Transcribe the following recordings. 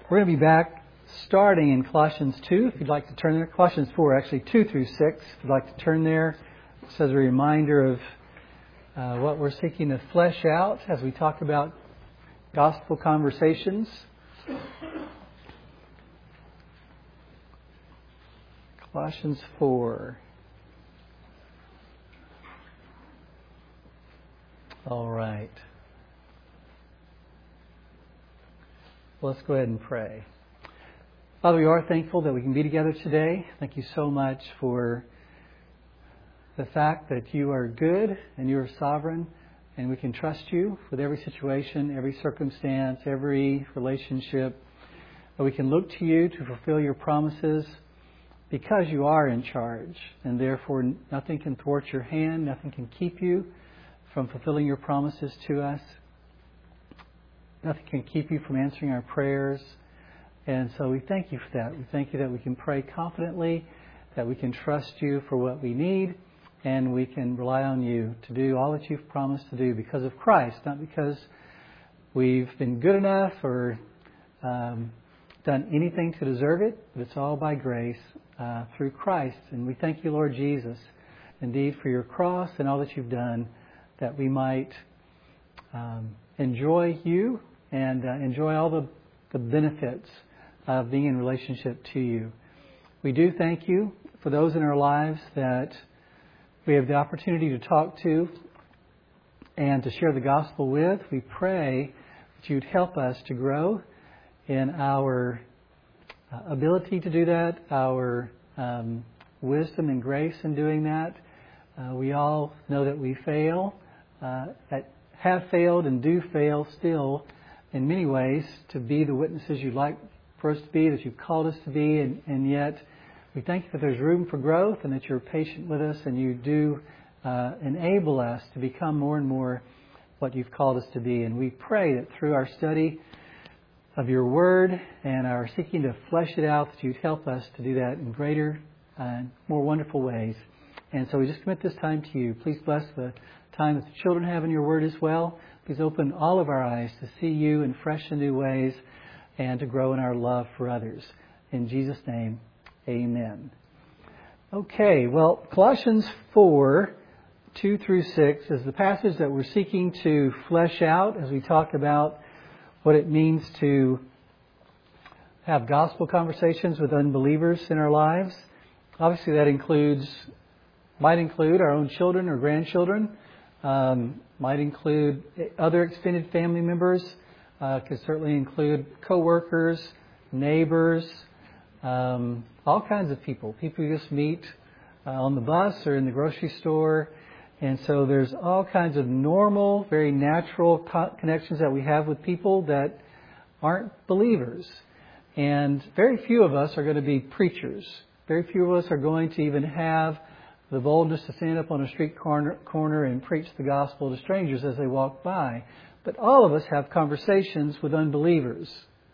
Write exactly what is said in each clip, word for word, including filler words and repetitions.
We're going to be back starting in Colossians two, if you'd like to turn there. Colossians four, actually, two through six, if you'd like to turn there. Just as a reminder of uh, what we're seeking to flesh out as we talk about gospel conversations. Colossians four. All right. Well, let's go ahead and pray. Father, we are thankful that we can be together today. Thank you so much for the fact that you are good and you are sovereign, and we can trust you with every situation, every circumstance, every relationship. That we can look to you to fulfill your promises because you are in charge, and therefore nothing can thwart your hand, nothing can keep you from fulfilling your promises to us. Nothing can keep you from answering our prayers. And so we thank you for that. We thank you that we can pray confidently, that we can trust you for what we need, and we can rely on you to do all that you've promised to do because of Christ, not because we've been good enough or um, done anything to deserve it, but it's all by grace uh, through Christ. And we thank you, Lord Jesus, indeed for your cross and all that you've done, that we might um, enjoy you and uh, enjoy all the, the benefits of being in relationship to you. We do thank you for those in our lives that we have the opportunity to talk to and to share the gospel with. We pray that you'd help us to grow in our uh, ability to do that, our um, wisdom and grace in doing that. Uh, we all know that we fail, uh, at, have failed and do fail still in many ways to be the witnesses you'd like for us to be, that you've called us to be, and, and yet we thank you that there's room for growth and that you're patient with us and you do uh, enable us to become more and more what you've called us to be. And we pray that through our study of your word and our seeking to flesh it out, that you'd help us to do that in greater and uh, more wonderful ways. And so we just commit this time to you. Please bless the time that the children have in your word as well. Please open all of our eyes to see you in fresh and new ways and to grow in our love for others. In Jesus' name, amen. Okay, well, Colossians four, two through six is the passage that we're seeking to flesh out as we talk about what it means to have gospel conversations with unbelievers in our lives. Obviously, that includes, might include our own children or grandchildren, um, might include other extended family members, uh, could certainly include co-workers, neighbors, um, all kinds of people, people you just meet uh, on the bus or in the grocery store. And so there's all kinds of normal, very natural co- connections that we have with people that aren't believers. And very few of us are going to be preachers. Very few of us are going to even have the boldness to stand up on a street corner, corner and preach the gospel to strangers as they walk by. But all of us have conversations with unbelievers.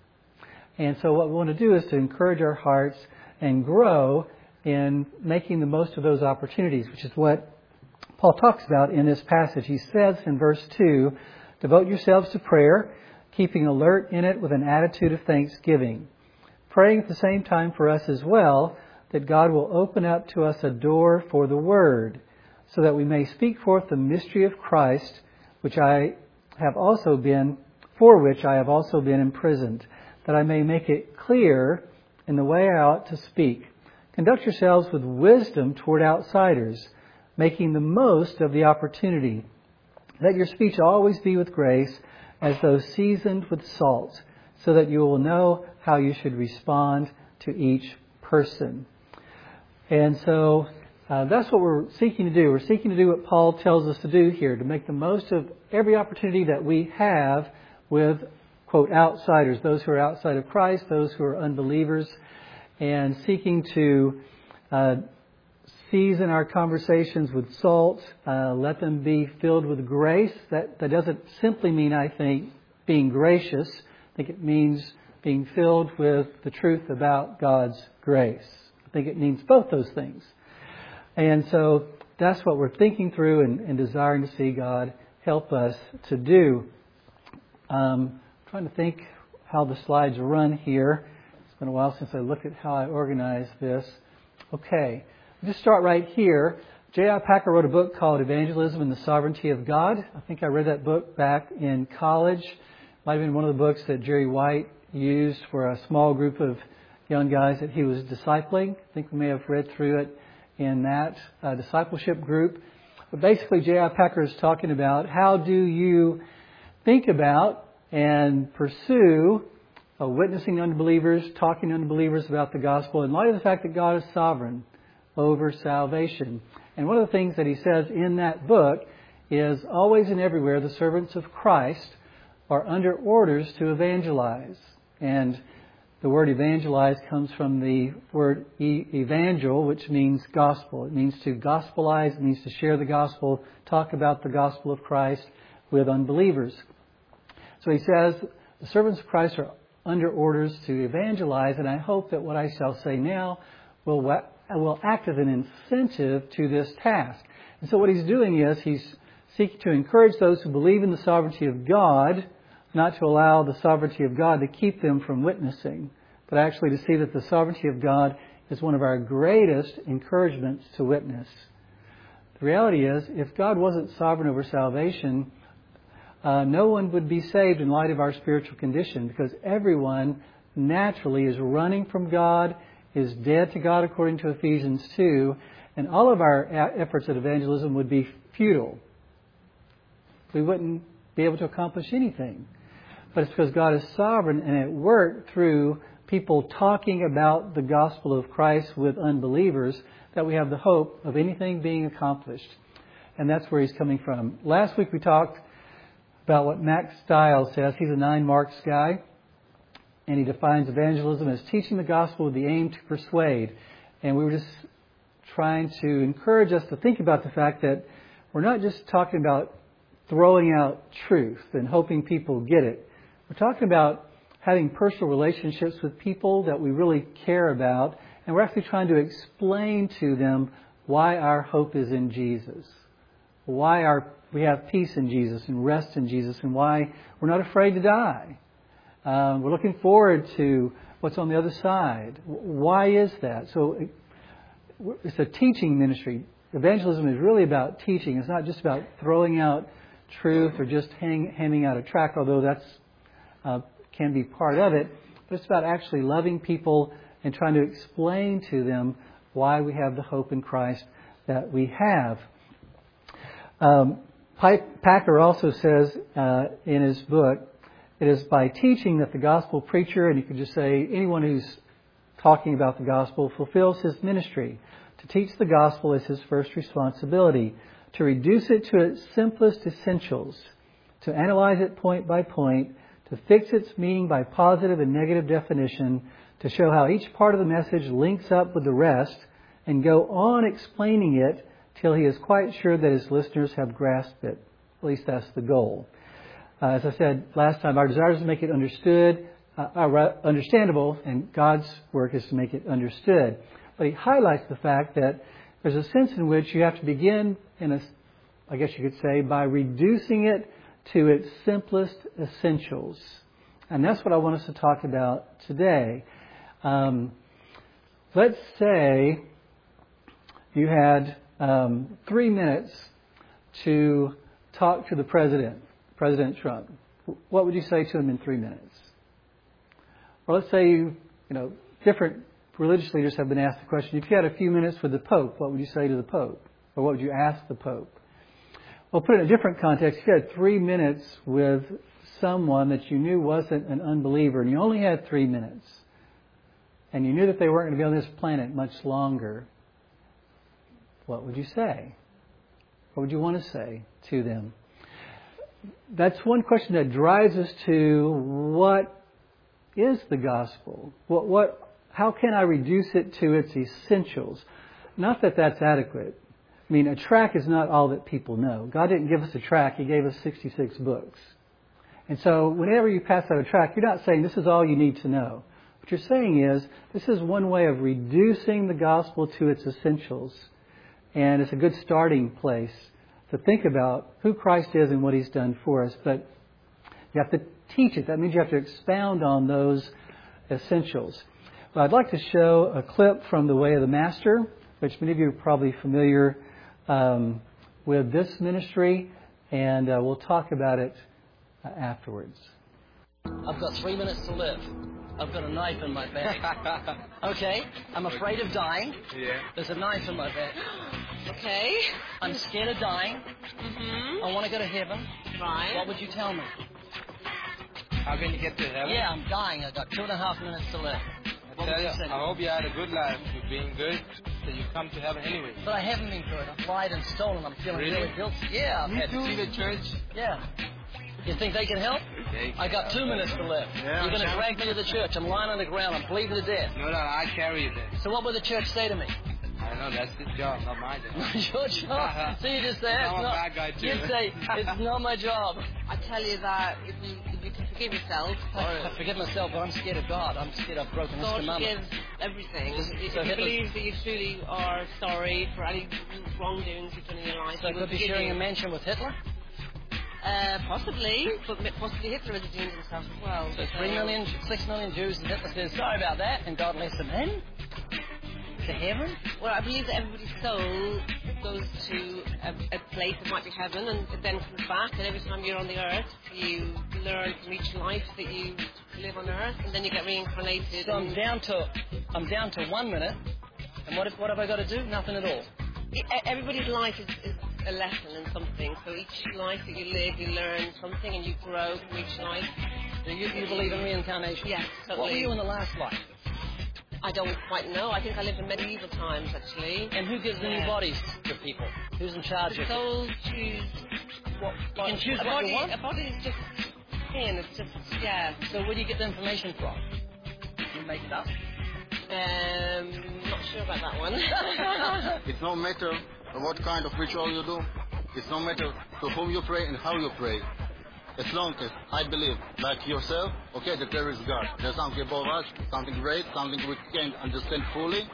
And so what we want to do is to encourage our hearts and grow in making the most of those opportunities, which is what Paul talks about in this passage. He says in verse two, devote yourselves to prayer, keeping alert in it with an attitude of thanksgiving, praying at the same time for us as well, that God will open up to us a door for the word, so that we may speak forth the mystery of Christ, which I have also been, for which I have also been imprisoned, that I may make it clear in the way I ought to speak. Conduct yourselves with wisdom toward outsiders, making the most of the opportunity. Let your speech always be with grace, as though seasoned with salt, so that you will know how you should respond to each person. And so uh, that's what we're seeking to do. We're seeking to do what Paul tells us to do here, to make the most of every opportunity that we have with, quote, outsiders, those who are outside of Christ, those who are unbelievers, and seeking to uh, season our conversations with salt, uh, let them be filled with grace. That, that doesn't simply mean, I think, being gracious. I think it means being filled with the truth about God's grace. I think it means both those things. And so that's what we're thinking through and, and desiring to see God help us to do. Um, trying to think how the slides run here. It's been a while since I looked at how I organized this. Okay, just start right here. J I Packer wrote a book called Evangelism and the Sovereignty of God. I think I read that book back in college. Might have been one of the books that Jerry White used for a small group of young guys that he was discipling. I think we may have read through it in that uh, discipleship group. But basically, J I Packer is talking about how do you think about and pursue uh, witnessing unbelievers, talking to unbelievers about the gospel in light of the fact that God is sovereign over salvation. And one of the things that he says in that book is always and everywhere the servants of Christ are under orders to evangelize. And the word evangelize comes from the word e- evangel, which means gospel. It means to gospelize. It means to share the gospel, talk about the gospel of Christ with unbelievers. So he says the servants of Christ are under orders to evangelize, and I hope that what I shall say now will will act as an incentive to this task. And so what he's doing is he's seeking to encourage those who believe in the sovereignty of God, not to allow the sovereignty of God to keep them from witnessing, but actually to see that the sovereignty of God is one of our greatest encouragements to witness. The reality is, if God wasn't sovereign over salvation, uh, no one would be saved in light of our spiritual condition, because everyone naturally is running from God, is dead to God according to Ephesians two, and all of our efforts at evangelism would be futile. We wouldn't be able to accomplish anything. But it's because God is sovereign and at work through people talking about the gospel of Christ with unbelievers that we have the hope of anything being accomplished. And that's where he's coming from. Last week we talked about what Max Stiles says. He's a nine marks guy. And he defines evangelism as teaching the gospel with the aim to persuade. And we were just trying to encourage us to think about the fact that we're not just talking about throwing out truth and hoping people get it. We're talking about having personal relationships with people that we really care about. And we're actually trying to explain to them why our hope is in Jesus. Why our, we have peace in Jesus and rest in Jesus, and why we're not afraid to die. Um, we're looking forward to what's on the other side. Why is that? So it, it's a teaching ministry. Evangelism is really about teaching. It's not just about throwing out truth or just hang, handing out a tract, although that's uh, can be part of it. But it's about actually loving people and trying to explain to them why we have the hope in Christ that we have. Um, Packer also says uh, in his book, it is by teaching that the gospel preacher, and you could just say anyone who's talking about the gospel, fulfills his ministry. To teach the gospel is his first responsibility. To reduce it to its simplest essentials. To analyze it point by point. To fix its meaning by positive and negative definition. To show how each part of the message links up with the rest. And go on explaining it till he is quite sure that his listeners have grasped it. At least that's the goal. Uh, as I said last time, our desire is to make it understood, uh, uh, understandable, and God's work is to make it understood. But he highlights the fact that there's a sense in which you have to begin, in a, I guess you could say, by reducing it to its simplest essentials. And that's what I want us to talk about today. Um, let's say you had um, three minutes to talk to the president. President Trump. What would you say to him in three minutes? Or let's say you, you know, different religious leaders have been asked the question, if you had a few minutes with the Pope, what would you say to the Pope? Or what would you ask the Pope? Well, put it in a different context. If you had three minutes with someone that you knew wasn't an unbeliever, and you only had three minutes, and you knew that they weren't going to be on this planet much longer, what would you say? What would you want to say to them? That's one question that drives us to what is the gospel? What, what, how can I reduce it to its essentials? Not that that's adequate. I mean, a tract is not all that people know. God didn't give us a tract. He gave us sixty-six books. And so whenever you pass out a tract, you're not saying this is all you need to know. What you're saying is this is one way of reducing the gospel to its essentials. And it's a good starting place to think about who Christ is and what He's done for us. But you have to teach it. That means you have to expound on those essentials. Well, I'd like to show a clip from The Way of the Master, which many of you are probably familiar um, with this ministry, and uh, we'll talk about it uh, afterwards. I've got three minutes to live. I've got a knife in my bag. Okay, I'm afraid of dying. Yeah. There's a knife in my bag. Okay. I'm scared of dying. Mm-hmm. I want to go to heaven. Right. What would you tell me? How can you get to heaven? Yeah, I'm dying. I've got two and a half minutes to live. I What tell would you, you say? I hope you had a good life. You're being good, so you come to heaven anyway. But I haven't been good. I've lied and stolen. I'm feeling Really? really guilty. Yeah, I've You had to see the church? Yeah. You think they can help? They I got two minutes to live. Yeah, You're going to sure. drag me to the church. I'm lying on the ground. I'm bleeding to death. No, no, I carry you there. So what would the church say to me? I know, that's his job, not my job. Your job? So you just say, it's I'm a not, bad guy too. you'd say, it's not my job. I tell you that if you, if you can forgive yourself, I forgive myself, but I'm scared of God. I'm scared I've broken his God commandment. forgives everything. So If Hitler- you believe that you truly are sorry for any wrongdoings you've done in your life, So I he will could be forgive sharing you. a mansion with Hitler? Uh, possibly, but possibly Hitler has redeemed himself as well. So three million, six million Jews, and Hitler says, sorry about that, and God lets them in? To heaven? Well, I believe that everybody's soul goes to a, a place that might be heaven, and it then comes back. And every time you're on the earth, you learn from each life that you live on earth, and then you get reincarnated. So I'm and down to, I'm down to one minute, and what, if, what have I got to do? Nothing at all. e- everybody's life is, is a lesson in something. So each life that you live, you learn something, and you grow from each life. Do you, you believe in reincarnation? Yes, What totally. were you in the last life? I don't quite know. I think I lived in medieval times, actually. And who gives the new Yeah. bodies to people? Who's in charge The of it? souls choose what You can choose a what body, you want? A body is just skin. It's just, yeah. So where do you get the information from? You make it up? Um, not sure about that one. It's no matter what kind of ritual you do. It's no matter to whom you pray and how you pray. As long as I believe, like yourself, okay, that there is God. There's something above us, something great, something we can't understand fully.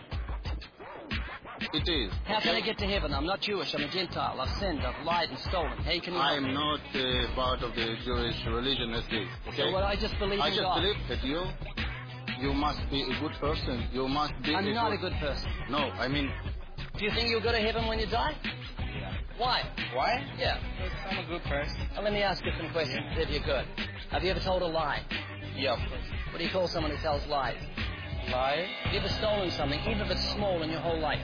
It is. How can I okay? get to heaven? I'm not Jewish. I'm a Gentile. I've sinned. I've lied and stolen. How can you I help me? am not uh, part of the Jewish religion as this. Okay? So what, I just believe I in just God. believe that you, you must be a good person. You must be. I'm a not good, a good person. No, I mean, Do you think you'll go to heaven when you die? Yeah. Why? Why? Yeah. Because I'm a good person. Well, let me ask you some questions if you're good. Have you ever told a lie? Yeah, of course. What do you call someone who tells lies? Lie? Have you ever stolen something, even if it's small, in your whole life?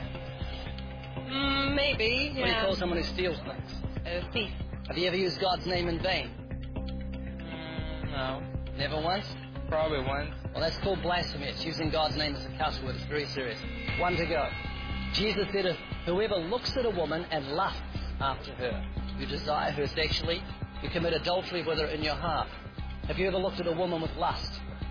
mm, maybe, What do you yeah. call someone who steals things? A thief. Have you ever used God's name in vain? Mm, no. Never once? Probably once. Well, that's called blasphemy. It's using God's name as a cuss word. It's very serious. One to go. Jesus said, if whoever looks at a woman and lusts after her, you desire her sexually, you commit adultery with her in your heart. Have you ever looked at a woman with lust?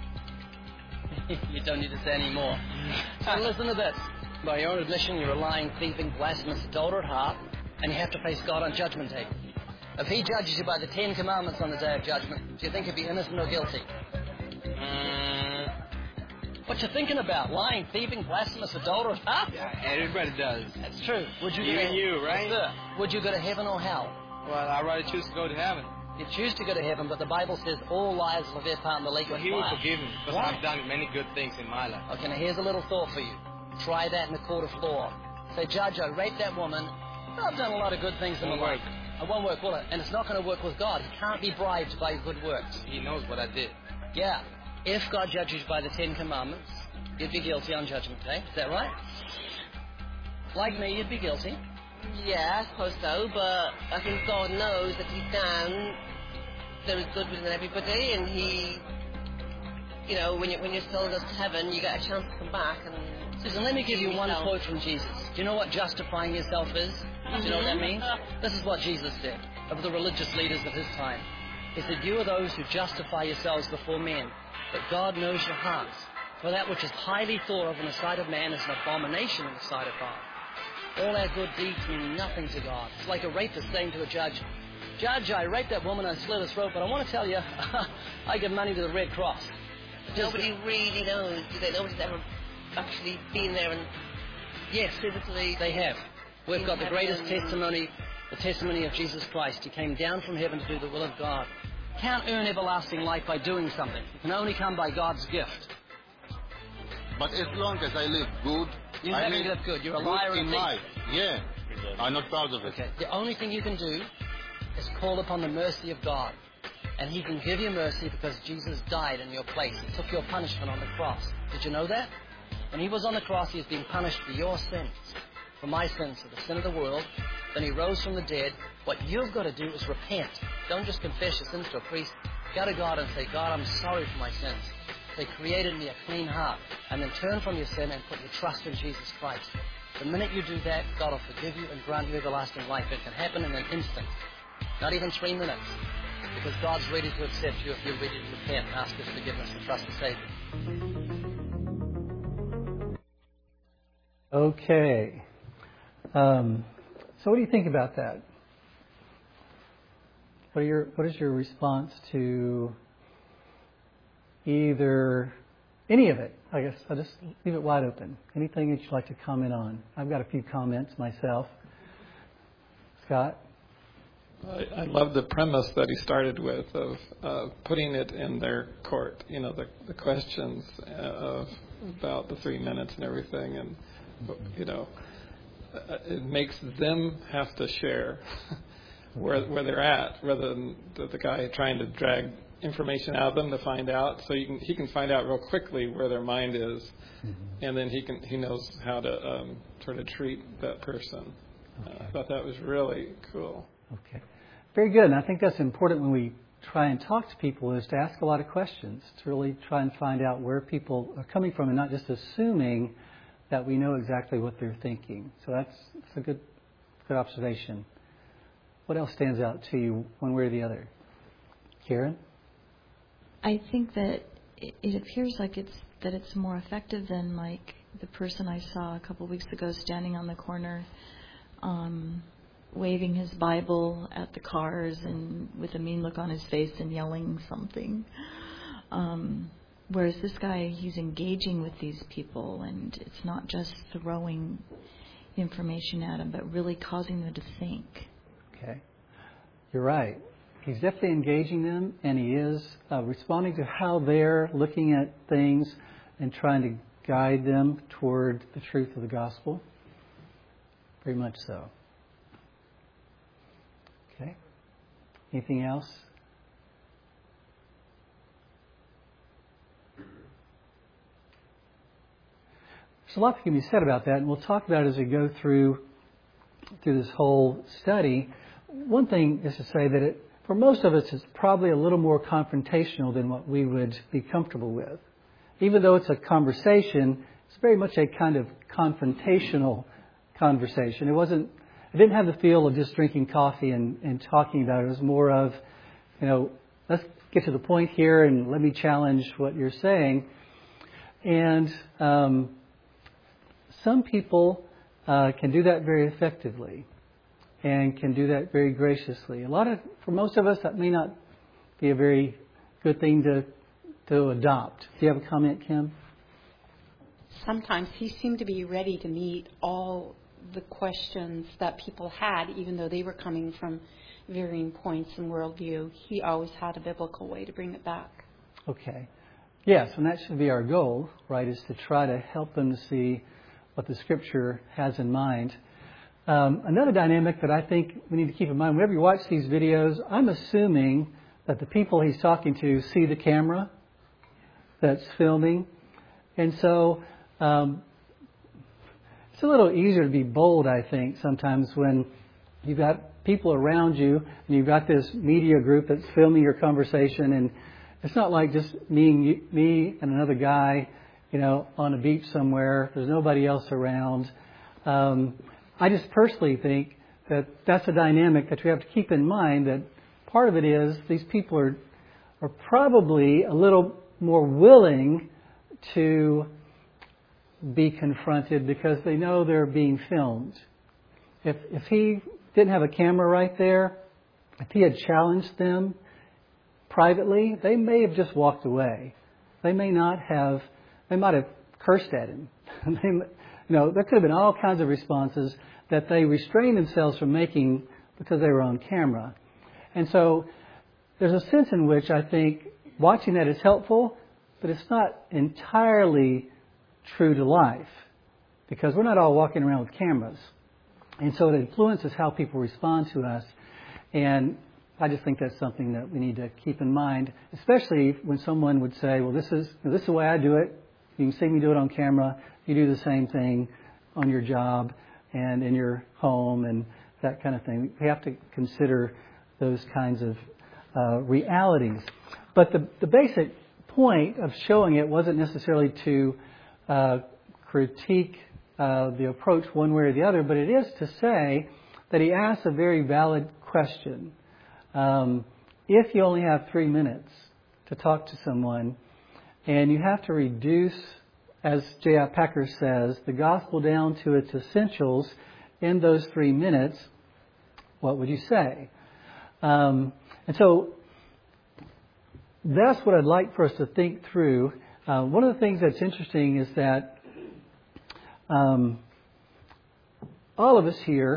You don't need to say any more. So listen to this. By your own admission, you're a lying, thieving, blasphemous, adulterer at heart, and you have to face God on Judgment Day. If He judges you by the Ten Commandments on the Day of Judgment, do you think you'll be innocent or guilty? Mm, What you thinking about? Lying, thieving, blasphemous, adulterer at heart? yeah, everybody does. That's true. Would you Even go to, you, right? Yes, sir. Would you go to heaven or hell? Well, I'd rather choose to go to heaven. You choose to go to heaven, but the Bible says all liars will have their part in the lake Well, of He will fire. forgive me because Why? I've done many good things in my life. Okay, now here's a little thought for you. Try that in a court of law. Say, Judge, I raped that woman. I've done a lot of good things in Won't my work. life. It won't work, will it? And it's not going to work with God. He can't be bribed by good works. He knows what I did. Yeah. If God judges you by the Ten Commandments, you'd be guilty on Judgment Day. Is that right? Like me, you'd be guilty. Yeah, I suppose so, but I think God knows that deep down there is good within everybody, and He, you know, when, you, when your soul goes to heaven, you get a chance to come back and... Susan, let me give you one yourself. quote from Jesus. Do you know what justifying yourself is? Do you know what that means? This is what Jesus said of the religious leaders of His time. He said, you are those who justify yourselves before men, but God knows your hearts. For that which is highly thought of in the sight of man is an abomination in the sight of God. All our good deeds mean nothing to God. It's like a rapist saying to a judge, Judge, I raped that woman and slit her throat, but I want to tell you, I give money to the Red Cross. Just Nobody really knows, do they? Nobody's ever actually been there and Yes, physically... they have. We've in got the greatest heaven. testimony, the testimony of Jesus Christ. He came down from heaven to do the will of God. can't earn everlasting life by doing something. It can only come by God's gift. But as long as I live good, You're I never mean, live good. You're a good liar in and thief. life. Yeah, I'm not proud of it. Okay. The only thing you can do is call upon the mercy of God. And He can give you mercy because Jesus died in your place. He took your punishment on the cross. Did you know that? When He was on the cross, He was being punished for your sins, for my sins, for the sin of the world. Then He rose from the dead. What you've got to do is repent. Don't just confess your sins to a priest. Go to God and say, God, I'm sorry for my sins. They created me a clean heart. And then turn from your sin and put your trust in Jesus Christ. The minute you do that, God will forgive you and grant you everlasting life. It can happen in an instant. Not even three minutes. Because God's ready to accept you if you're ready to repent, ask His forgiveness and trust the Savior. Okay. Um, so what do you think about that? What are your what is your response to either any of it? I guess I'll just leave it wide open. Anything that you'd like to comment on? I've got a few comments myself. Scott? I, I love the premise that he started with of uh, putting it in their court. You know, the, the questions of about the three minutes and everything, and you know, it makes them have to share where where they're at, rather than the, the guy trying to drag information out of them to find out. So you can, he can find out real quickly where their mind is, mm-hmm. and then he can he knows how to um, sort of treat that person. Okay. Uh, I thought that was really cool. Okay, very good. And I think that's important when we try and talk to people, is to ask a lot of questions, to really try and find out where people are coming from, and not just assuming that we know exactly what they're thinking. So that's, that's a good good observation. What else stands out to you one way or the other? Karen? I think that it appears like it's that it's more effective than like the person I saw a couple of weeks ago standing on the corner, um, waving his Bible at the cars and with a mean look on his face and yelling something. Um, whereas this guy, he's engaging with these people, and it's not just throwing information at them, but really causing them to think. Okay, you're right. He's definitely engaging them, and he is uh, responding to how they're looking at things and trying to guide them toward the truth of the gospel. Very much so. Okay. Anything else? There's a lot that can be said about that, and we'll talk about it as we go through through this whole study. One thing is to say that it, for most of us, it's probably a little more confrontational than what we would be comfortable with. Even though it's a conversation, it's very much a kind of confrontational conversation. It wasn't, it didn't have the feel of just drinking coffee and, and talking about it. It was more of, you know, let's get to the point here and let me challenge what you're saying. And um, some people uh, can do that very effectively and can do that very graciously. A lot of, for most of us, that may not be a very good thing to to adopt. Do you have a comment, Kim? Sometimes he seemed to be ready to meet all the questions that people had, even though they were coming from varying points in worldview. He always had a biblical way to bring it back. Okay. Yes, and that should be our goal, right, is to try to help them to see what the Scripture has in mind. Um, another dynamic that I think we need to keep in mind, whenever you watch these videos, I'm assuming that the people he's talking to see the camera that's filming. And so um, it's a little easier to be bold, I think, sometimes when you've got people around you and you've got this media group that's filming your conversation, and it's not like just me and, you, me and another guy, you know, on a beach somewhere. There's nobody else around. Um, I just personally think that that's a dynamic that we have to keep in mind, that part of it is these people are are probably a little more willing to be confronted because they know they're being filmed. If if he didn't have a camera right there, if he had challenged them privately, they may have just walked away. They may not have, they might have cursed at him. they, you know, there could have been all kinds of responses that they restrained themselves from making because they were on camera. And so there's a sense in which I think watching that is helpful, but it's not entirely true to life, because we're not all walking around with cameras. And so it influences how people respond to us. And I just think that's something that we need to keep in mind, especially when someone would say, well, this is this is the way I do it. You can see me do it on camera. You do the same thing on your job and in your home and that kind of thing. We have to consider those kinds of uh, realities. But the, the basic point of showing it wasn't necessarily to uh, critique uh, the approach one way or the other, but it is to say that he asks a very valid question. Um, if you only have three minutes to talk to someone, and you have to reduce, as J I Packer says, the gospel down to its essentials in those three minutes, what would you say? Um, and so that's what I'd like for us to think through. Uh, one of the things that's interesting is that um, all of us here,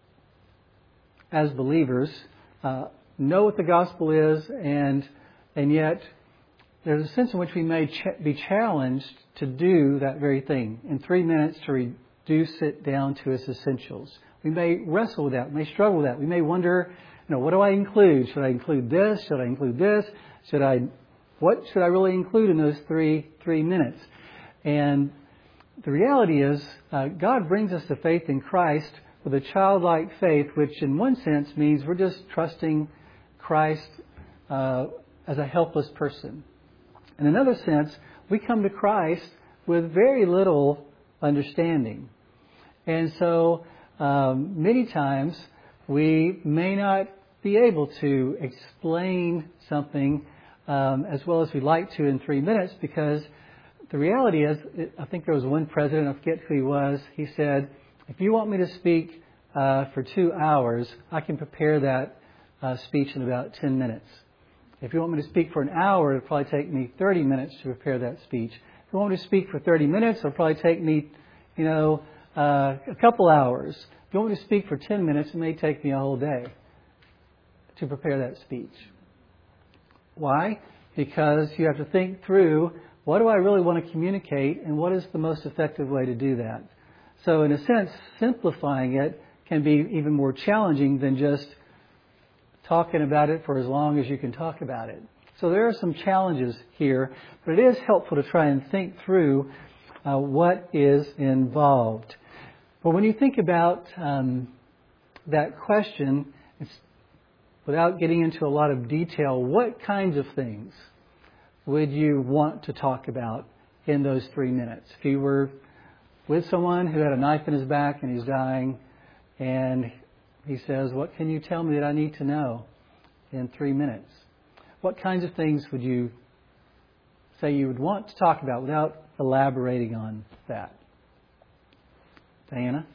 as believers, uh, know what the gospel is, and and yet there's a sense in which we may ch- be challenged to do that very thing in three minutes to reduce it down to its essentials. We may wrestle with that. We may struggle with that. We may wonder, you know, what do I include? Should I include this? Should I include this? Should I? What should I really include in those three three minutes? And the reality is, uh, God brings us to faith in Christ with a childlike faith, which in one sense means we're just trusting Christ uh, as a helpless person. In another sense, we come to Christ with very little understanding. And so um, many times we may not be able to explain something um, as well as we'd like to in three minutes, because the reality is, I think there was one president, I forget who he was, he said, if you want me to speak uh, for two hours, I can prepare that uh, speech in about ten minutes. If you want me to speak for an hour, it'll probably take me thirty minutes to prepare that speech. If you want me to speak for thirty minutes, it'll probably take me, you know, uh, a couple hours. If you want me to speak for ten minutes, it may take me a whole day to prepare that speech. Why? Because you have to think through, what do I really want to communicate, and what is the most effective way to do that? So in a sense, simplifying it can be even more challenging than just talking about it for as long as you can talk about it. So there are some challenges here, but it is helpful to try and think through uh, what is involved. But when you think about um, that question, it's, without getting into a lot of detail, what kinds of things would you want to talk about in those three minutes? If you were with someone who had a knife in his back and he's dying, and he says, what can you tell me that I need to know in three minutes? What kinds of things would you say you would want to talk about without elaborating on that? Diana?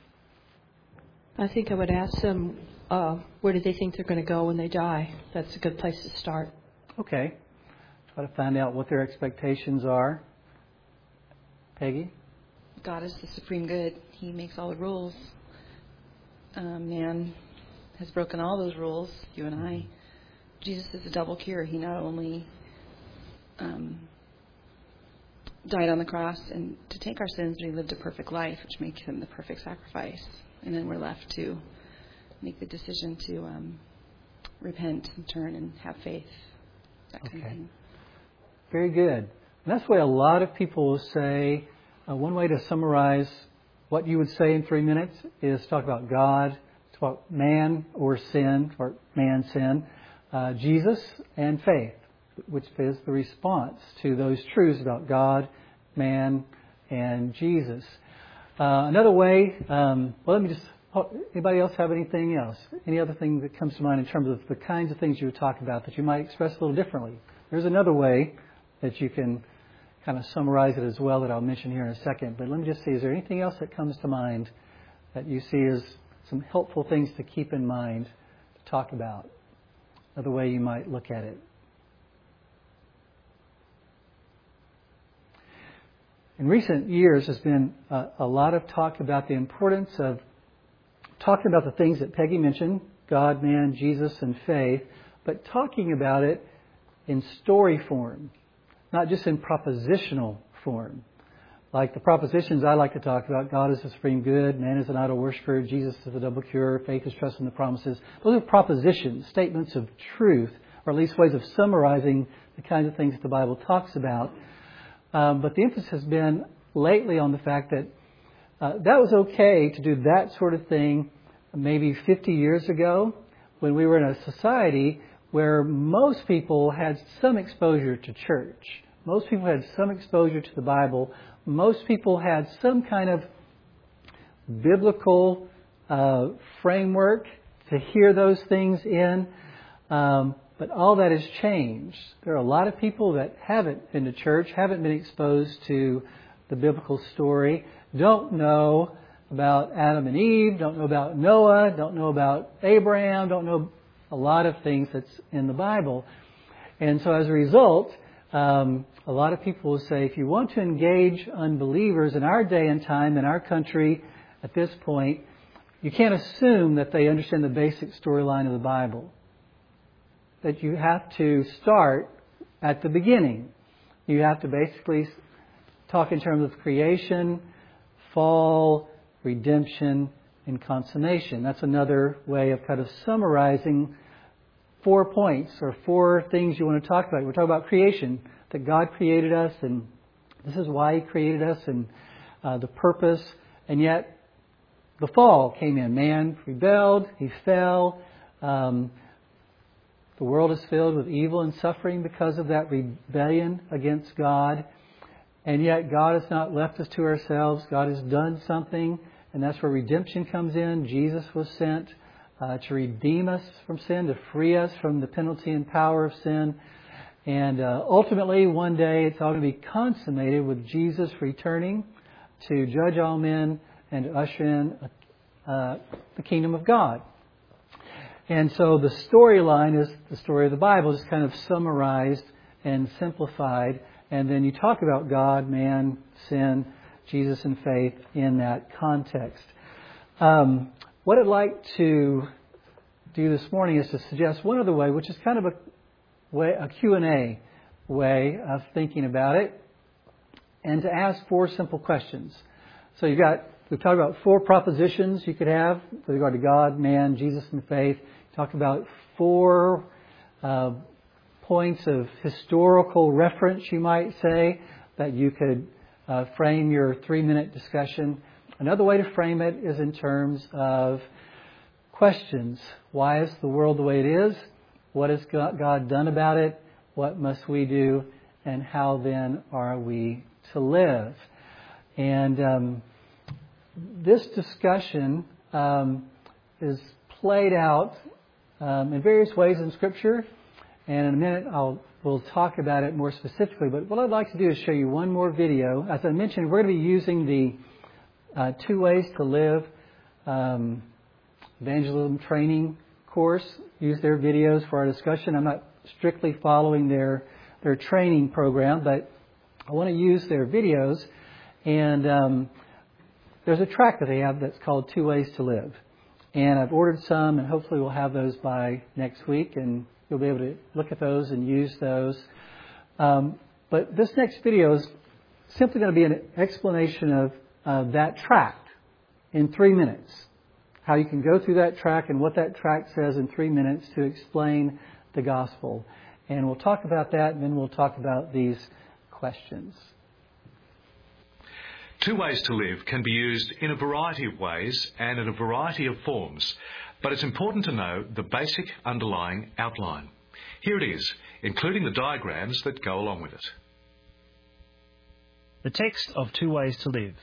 I think I would ask them, uh, where do they think they're going to go when they die? That's a good place to start. Okay. Try to find out what their expectations are. Peggy? God is the supreme good. He makes all the rules. Uh, man has broken all those rules, you and I. Jesus is a double cure. He not only um, died on the cross and to take our sins, but he lived a perfect life, which makes him the perfect sacrifice. And then we're left to make the decision to um, repent and turn and have faith, that kind okay. of thing. Very good. And that's why a lot of people will say, uh, one way to summarize what you would say in three minutes is talk about God, talk about man or sin, or man sin, uh, Jesus, and faith, which is the response to those truths about God, man, and Jesus. Uh, another way, um, well, let me just, oh, anybody else have anything else? Any other thing that comes to mind in terms of the kinds of things you would talk about that you might express a little differently? There's another way that you can kind of summarize it as well that I'll mention here in a second. But let me just see, is there anything else that comes to mind that you see as some helpful things to keep in mind to talk about? Another way you might look at it. In recent years, there's been a, a lot of talk about the importance of talking about the things that Peggy mentioned, God, man, Jesus, and faith, but talking about it in story form, not just in propositional form. Like the propositions I like to talk about, God is the supreme good, man is an idol worshiper, Jesus is the double cure, faith is trust in the promises. Those are propositions, statements of truth, or at least ways of summarizing the kinds of things that the Bible talks about. Um, but the emphasis has been lately on the fact that uh, that was okay to do that sort of thing maybe fifty years ago when we were in a society where most people had some exposure to church. Most people had some exposure to the Bible. Most people had some kind of biblical uh, framework to hear those things in. Um, but all that has changed. There are a lot of people that haven't been to church, haven't been exposed to the biblical story, don't know about Adam and Eve, don't know about Noah, don't know about Abraham, don't know a lot of things that's in the Bible. And so as a result, um, a lot of people will say, if you want to engage unbelievers in our day and time, in our country, at this point, you can't assume that they understand the basic storyline of the Bible. That you have to start at the beginning. You have to basically talk in terms of creation, fall, redemption, and consummation. That's another way of kind of summarizing four points or four things you want to talk about. We're talking about creation, that God created us, and this is why He created us, and uh, the purpose. And yet, the fall came in. Man rebelled, he fell. Um, the world is filled with evil and suffering because of that rebellion against God. And yet, God has not left us to ourselves. God has done something, and that's where redemption comes in. Jesus was sent uh, to redeem us from sin, to free us from the penalty and power of sin. And uh, ultimately, one day, it's all going to be consummated with Jesus returning to judge all men and to usher in uh, the kingdom of God. And so the storyline is the story of the Bible, just kind of summarized and simplified. And then you talk about God, man, sin, Jesus, and faith in that context. Um, what I'd like to do this morning is to suggest one other way, which is kind of a way, a Q and A way of thinking about it, and to ask four simple questions. So you've got, we've talked about four propositions you could have with regard to God, man, Jesus, and faith. Talked about four uh, points of historical reference, you might say, that you could uh, frame your three-minute discussion. Another way to frame it is in terms of questions. Why is the world the way it is? What has God done about it? What must we do? And how then are we to live? And um, this discussion um, is played out um, in various ways in Scripture. And in a minute, I'll we'll talk about it more specifically. But what I'd like to do is show you one more video. As I mentioned, we're going to be using the uh, Two Ways to Live um, evangelism training course. Use their videos for our discussion. I'm not strictly following their their training program, but I want to use their videos. And um, there's a track that they have that's called Two Ways to Live. And I've ordered some, and hopefully we'll have those by next week, and you'll be able to look at those and use those. Um, but this next video is simply going to be an explanation of uh, that tract in three minutes. How you can go through that tract and what that tract says in three minutes to explain the gospel. And we'll talk about that, and then we'll talk about these questions. Two Ways to Live can be used in a variety of ways and in a variety of forms, but it's important to know the basic underlying outline. Here it is, including the diagrams that go along with it. The text of Two Ways to Live.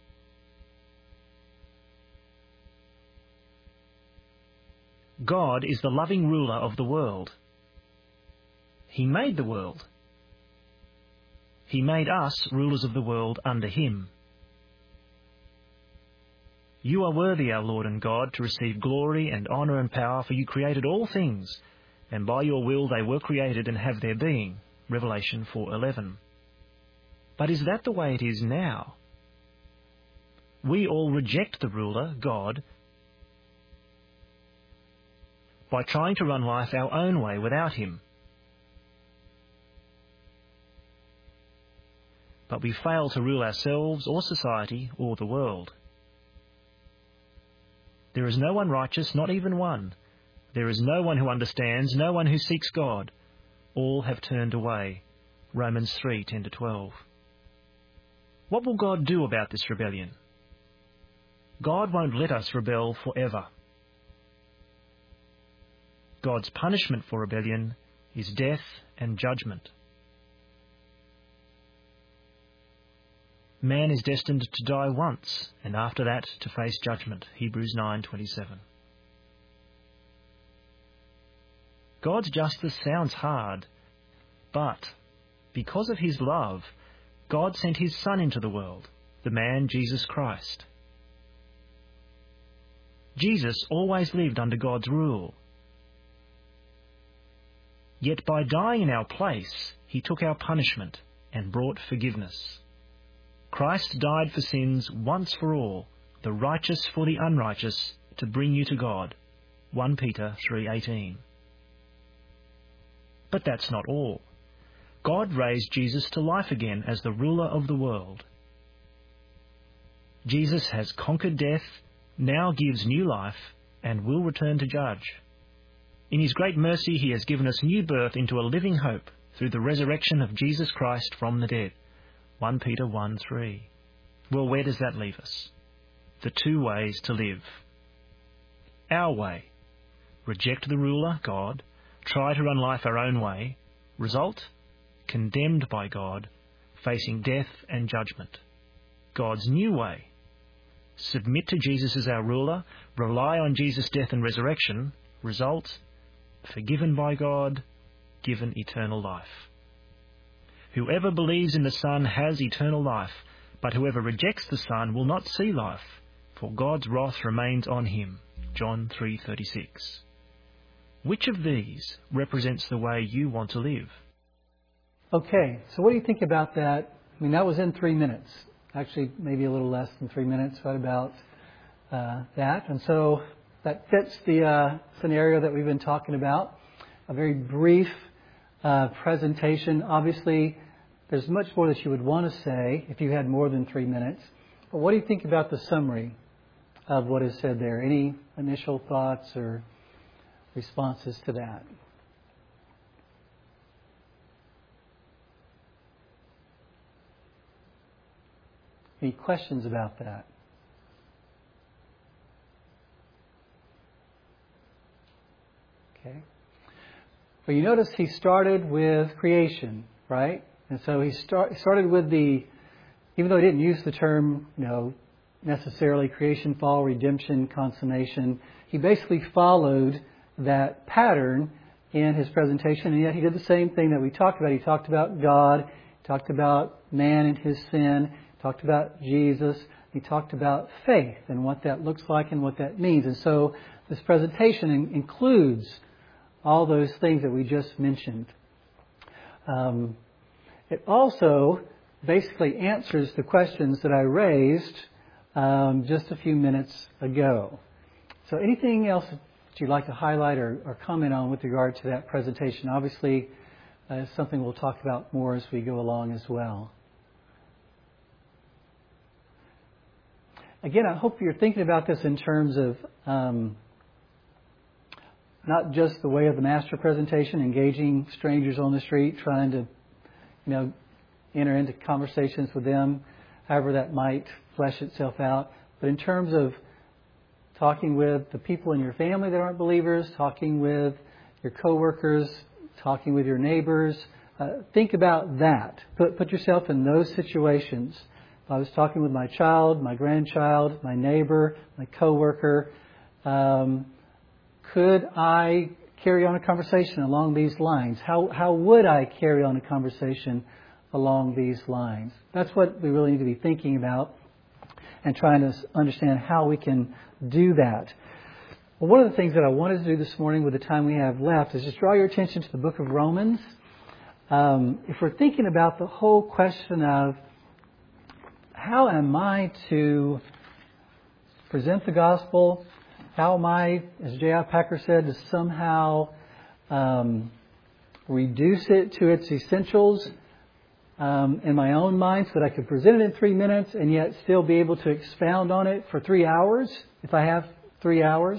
God is the loving ruler of the world. He made the world. He made us rulers of the world under Him. You are worthy, our Lord and God, to receive glory and honour and power, for you created all things, and by your will they were created and have their being. Revelation four eleven. But is that the way it is now? We all reject the ruler, God, by trying to run life our own way without him. But we fail to rule ourselves or society or the world. There is no one righteous, not even one. There is no one who understands, no one who seeks God. All have turned away. Romans three, ten to twelve. What will God do about this rebellion? God won't let us rebel forever. God's punishment for rebellion is death and judgment. Man is destined to die once, and after that to face judgment. Hebrews nine twenty-seven. God's justice sounds hard, but because of his love, God sent his Son into the world, the man Jesus Christ. Jesus always lived under God's rule. Yet by dying in our place, he took our punishment and brought forgiveness. Christ died for sins once for all, the righteous for the unrighteous, to bring you to God. First Peter three eighteen. But that's not all. God raised Jesus to life again as the ruler of the world. Jesus has conquered death, now gives new life, and will return to judge. In his great mercy, he has given us new birth into a living hope through the resurrection of Jesus Christ from the dead. First Peter one three. Well, where does that leave us? The two ways to live. Our way. Reject the ruler, God. Try to run life our own way. Result? Condemned by God, facing death and judgment. God's new way. Submit to Jesus as our ruler. Rely on Jesus' death and resurrection. Result? Forgiven by God, given eternal life. Whoever believes in the Son has eternal life, but whoever rejects the Son will not see life, for God's wrath remains on him. John three thirty-six. Which of these represents the way you want to live? Okay, so what do you think about that? I mean, that was in three minutes. Actually, maybe a little less than three minutes, right about uh, that. And so that fits the uh, scenario that we've been talking about. A very brief uh, presentation. Obviously, there's much more that you would want to say if you had more than three minutes. But what do you think about the summary of what is said there? Any initial thoughts or responses to that? Any questions about that? Okay. Well, you notice he started with creation, right? And so he start, started with the, even though he didn't use the term, you know, necessarily creation, fall, redemption, consummation, he basically followed that pattern in his presentation, and yet he did the same thing that we talked about. He talked about God, he talked about man and his sin, he talked about Jesus, he talked about faith and what that looks like and what that means. And so this presentation in- includes all those things that we just mentioned. Um, it also basically answers the questions that I raised um, just a few minutes ago. So anything else that you'd like to highlight or, or comment on with regard to that presentation? Obviously, uh, it's something we'll talk about more as we go along as well. Again, I hope you're thinking about this in terms of um, not just the way of the master presentation, engaging strangers on the street, trying to, you know, enter into conversations with them, however that might flesh itself out, but in terms of talking with the people in your family that aren't believers, talking with your coworkers, talking with your neighbors. Uh, think about that. Put, put yourself in those situations. If I was talking with my child, my grandchild, my neighbor, my coworker, um, could I carry on a conversation along these lines? How how would I carry on a conversation along these lines? That's what we really need to be thinking about and trying to understand how we can do that. Well, one of the things that I wanted to do this morning with the time we have left is just draw your attention to the book of Romans. Um, if we're thinking about the whole question of how am I to present the gospel, how am I, as J I Packer said, to somehow um, reduce it to its essentials um, in my own mind so that I could present it in three minutes and yet still be able to expound on it for three hours if I have three hours.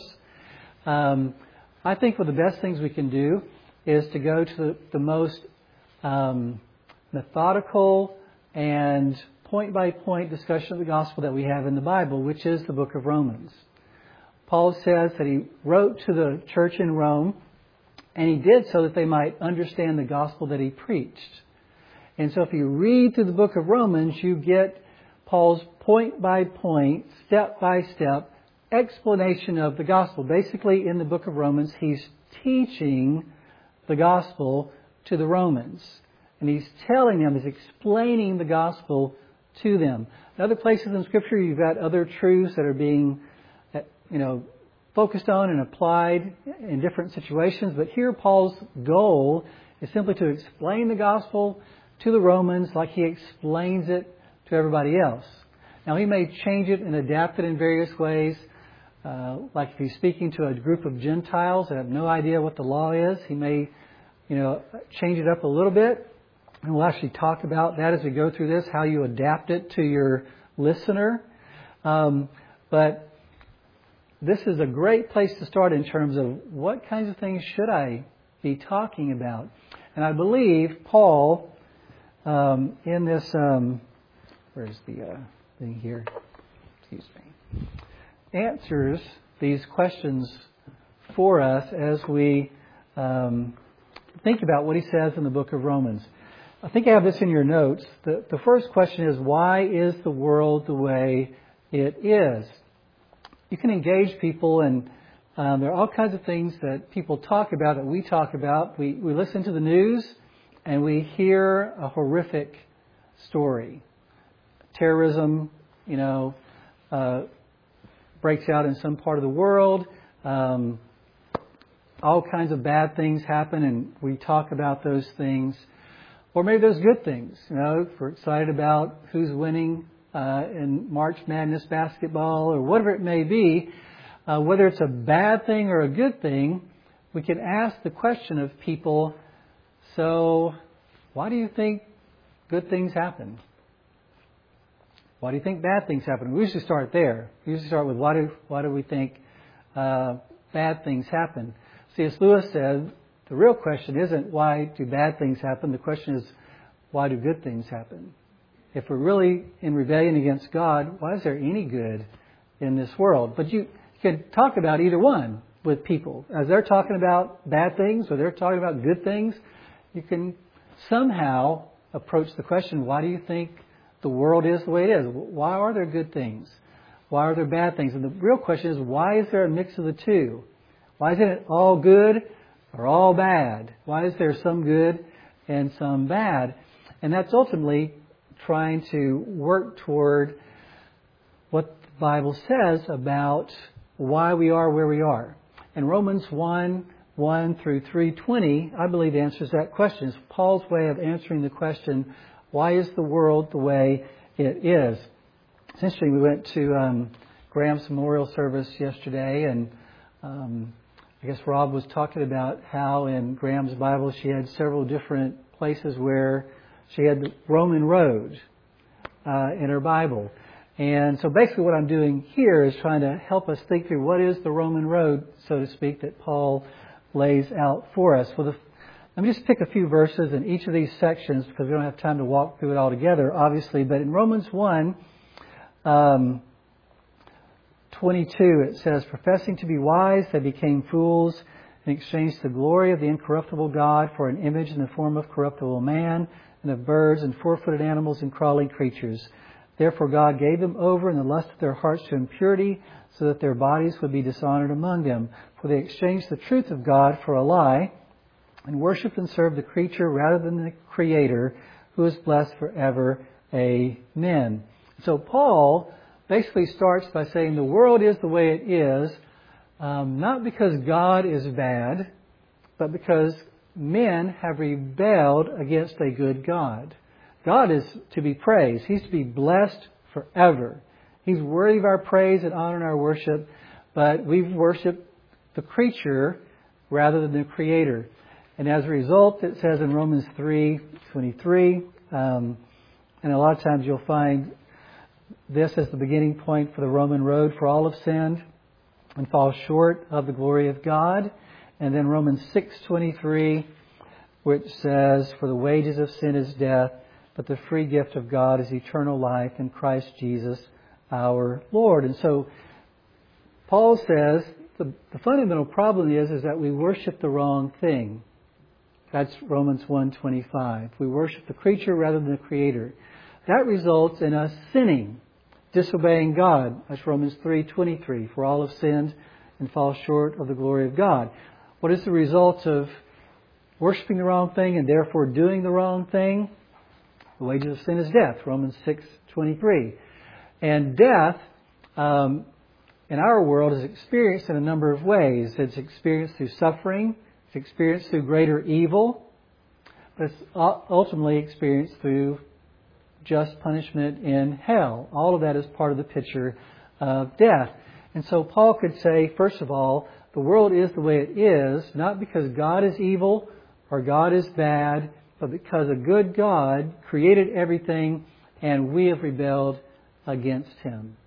Um, I think one of the best things we can do is to go to the, the most um, methodical and point-by-point discussion of the gospel that we have in the Bible, which is the book of Romans. Paul says that he wrote to the church in Rome, and he did so that they might understand the gospel that he preached. And so if you read through the book of Romans, you get Paul's point-by-point, step-by-step explanation of the gospel. Basically, in the book of Romans, he's teaching the gospel to the Romans. And he's telling them, he's explaining the gospel to them. In other places in Scripture, you've got other truths that are being, you know, focused on and applied in different situations. But here, Paul's goal is simply to explain the gospel to the Romans like he explains it to everybody else. Now, he may change it and adapt it in various ways. Uh, like if he's speaking to a group of Gentiles that have no idea what the law is, he may, you know, change it up a little bit. And we'll actually talk about that as we go through this, how you adapt it to your listener. Um, but this is a great place to start in terms of what kinds of things should I be talking about. And I believe Paul, um, in this, um, where's the uh, thing here? Excuse me. Answers these questions for us as we um, think about what he says in the book of Romans. I think I have this in your notes. The, the first question is, why is the world the way it is? You can engage people, and um, there are all kinds of things that people talk about, that we talk about. We, we listen to the news, and we hear a horrific story. Terrorism, you know, uh, breaks out in some part of the world. Um, all kinds of bad things happen, and we talk about those things. Or maybe there's good things. You know, if we're excited about who's winning uh, in March Madness basketball or whatever it may be, uh, whether it's a bad thing or a good thing, we can ask the question of people, so why do you think good things happen? Why do you think bad things happen? We usually start there. We usually start with why do why do we think uh, bad things happen? C S Lewis said the real question isn't why do bad things happen. The question is why do good things happen? If we're really in rebellion against God, why is there any good in this world? But you can talk about either one with people. As they're talking about bad things or they're talking about good things, you can somehow approach the question, why do you think the world is the way it is? Why are there good things? Why are there bad things? And the real question is, why is there a mix of the two? Why isn't it all good or all bad? Why is there some good and some bad? And that's ultimately trying to work toward what the Bible says about why we are where we are. And Romans one, one through three twenty, I believe, answers that question. It's Paul's way of answering the question, why is the world the way it is? It's interesting, we went to um, Graham's memorial service yesterday, and um, I guess Rob was talking about how in Graham's Bible she had several different places where she had the Roman road uh, in her Bible. And so basically what I'm doing here is trying to help us think through what is the Roman road, so to speak, that Paul lays out for us. Well, the, let me just pick a few verses in each of these sections because we don't have time to walk through it all together, obviously. But in Romans one, um, twenty-two, it says, professing to be wise, they became fools and exchanged the glory of the incorruptible God for an image in the form of corruptible man and of birds and four-footed animals and crawling creatures. Therefore God gave them over in the lust of their hearts to impurity, so that their bodies would be dishonored among them. For they exchanged the truth of God for a lie, and worshipped and served the creature rather than the Creator, who is blessed forever. Amen. So Paul basically starts by saying the world is the way it is, um, not because God is bad, but because men have rebelled against a good God. God is to be praised. He's to be blessed forever. He's worthy of our praise and honor and our worship. but we've worshipped the creature rather than the Creator. And as a result, it says in Romans three twenty-three, um, and a lot of times you'll find this as the beginning point for the Roman road, for all have sinned and fall short of the glory of God. And then Romans six twenty-three, which says, for the wages of sin is death, but the free gift of God is eternal life in Christ Jesus our Lord. And so Paul says the, the fundamental problem is, is that we worship the wrong thing. That's Romans one twenty-five. We worship the creature rather than the Creator. That results in us sinning, disobeying God. That's Romans three twenty-three. For all have sinned and fall short of the glory of God. What is the result of worshiping the wrong thing and therefore doing the wrong thing? The wages of sin is death. Romans six twenty-three. And death, um, in our world, is experienced in a number of ways. It's experienced through suffering. It's experienced through greater evil. But it's ultimately experienced through just punishment in hell. All of that is part of the picture of death. And so Paul could say, first of all, the world is the way it is, not because God is evil or God is bad, but because a good God created everything and we have rebelled against Him.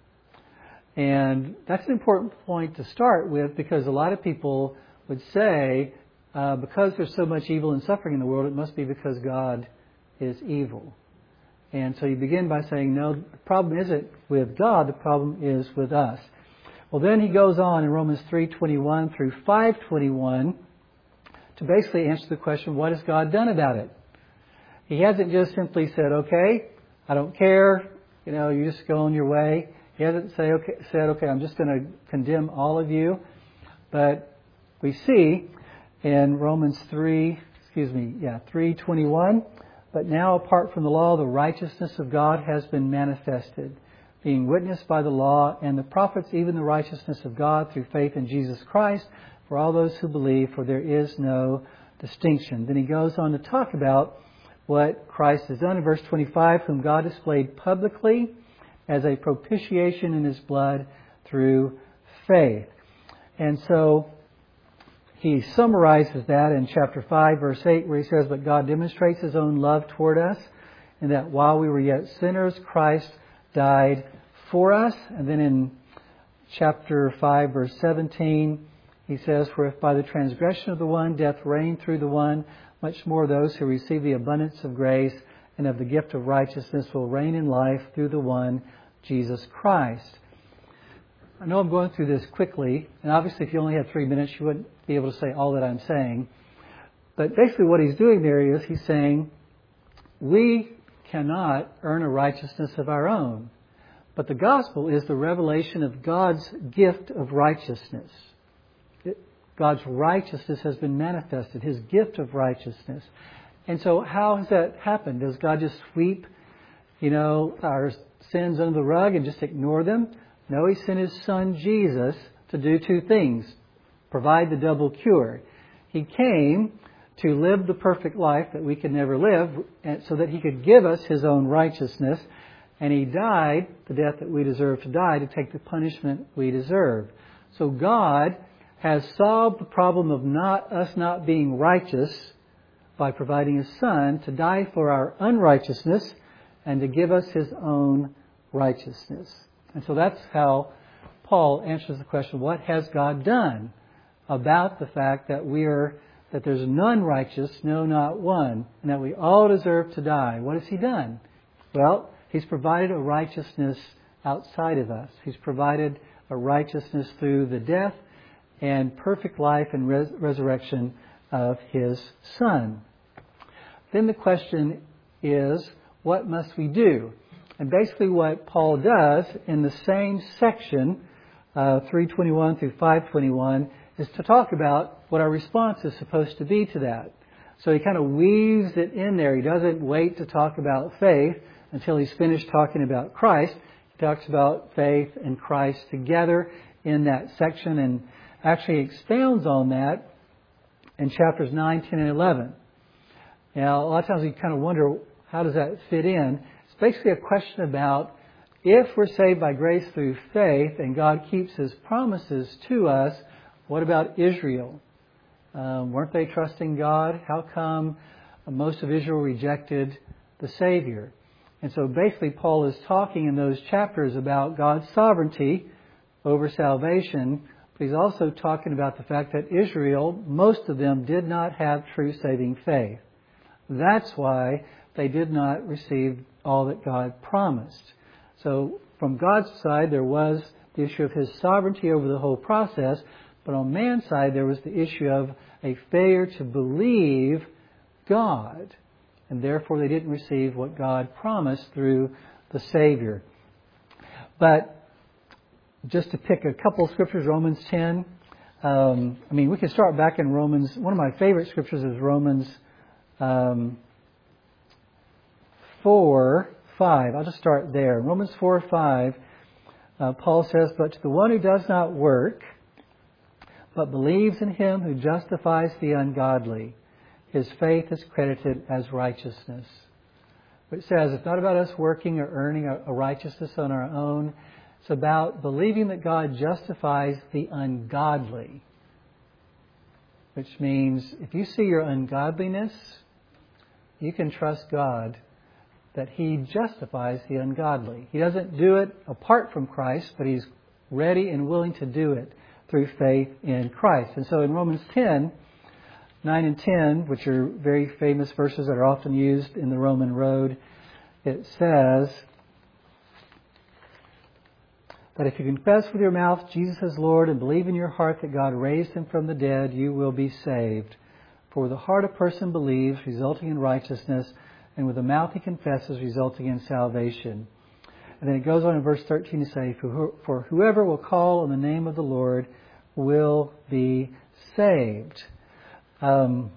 And that's an important point to start with, because a lot of people would say, uh, because there's so much evil and suffering in the world, it must be because God is evil. And so you begin by saying, no, the problem isn't with God, the problem is with us. Well, then he goes on in Romans three twenty-one through five twenty-one to basically answer the question, what has God done about it? He hasn't just simply said, okay, I don't care, you know, you just go on your way. He hasn't say, okay, said, okay, I'm just going to condemn all of you. But we see in Romans three, excuse me, yeah, three twenty-one, but now apart from the law, the righteousness of God has been manifested, being witnessed by the law and the prophets, even the righteousness of God through faith in Jesus Christ, for all those who believe, for there is no distinction. Then he goes on to talk about what Christ has done in verse twenty-five, whom God displayed publicly as a propitiation in His blood through faith. And so he summarizes that in chapter five, verse eight, where he says, but God demonstrates His own love toward us, in that while we were yet sinners, Christ died for us. And then in chapter five, verse seventeen, he says, for if by the transgression of the one death reigned through the one, much more those who receive the abundance of grace and of the gift of righteousness will reign in life through the one, Jesus Christ. I know I'm going through this quickly, and obviously if you only had three minutes, you wouldn't be able to say all that I'm saying. But basically what he's doing there is he's saying, we cannot earn a righteousness of our own. But the gospel is the revelation of God's gift of righteousness. It, God's righteousness has been manifested, His gift of righteousness. And so how has that happened? Does God just sweep, you know, our sins under the rug and just ignore them? No, He sent His Son Jesus to do two things. Provide the double cure. He came to live the perfect life that we could never live, so that He could give us His own righteousness. And He died the death that we deserve to die to take the punishment we deserve. So God has solved the problem of not us not being righteous by providing His Son to die for our unrighteousness and to give us His own righteousness. And so that's how Paul answers the question, what has God done about the fact that we are that there's none righteous, no, not one, and that we all deserve to die? What has He done? Well, He's provided a righteousness outside of us. He's provided a righteousness through the death and perfect life and res- resurrection of His Son. Then the question is, what must we do? And basically what Paul does in the same section, uh, three twenty-one through five twenty-one, is to talk about what our response is supposed to be to that. So he kind of weaves it in there. He doesn't wait to talk about faith until he's finished talking about Christ. He talks about faith and Christ together in that section and actually expounds on that in chapters nine, ten, and eleven. Now, a lot of times you kind of wonder, how does that fit in? It's basically a question about if we're saved by grace through faith and God keeps His promises to us, what about Israel? Um, weren't they trusting God? How come most of Israel rejected the Savior? And so basically Paul is talking in those chapters about God's sovereignty over salvation, but he's also talking about the fact that Israel, most of them did not have true saving faith. That's why they did not receive all that God promised. So from God's side, there was the issue of His sovereignty over the whole process, but on man's side, there was the issue of a failure to believe God, and therefore they didn't receive what God promised through the Savior. But just to pick a couple of scriptures, Romans ten. Um, I mean, we can start back in Romans. One of my favorite scriptures is Romans um, four five. I'll just start there. Romans four five. Uh, Paul says, "But to the one who does not work, but believes in Him who justifies the ungodly, his faith is credited as righteousness." It says it's not about us working or earning a righteousness on our own. It's about believing that God justifies the ungodly. Which means if you see your ungodliness, you can trust God that He justifies the ungodly. He doesn't do it apart from Christ, but He's ready and willing to do it through faith in Christ. And so in Romans ten, nine and ten, which are very famous verses that are often used in the Roman road, it says that if you confess with your mouth Jesus is Lord and believe in your heart that God raised Him from the dead, you will be saved. For with the heart a person believes, resulting in righteousness, and with the mouth he confesses, resulting in salvation. And then it goes on in verse thirteen to say, for whoever will call on the name of the Lord will be saved. Um,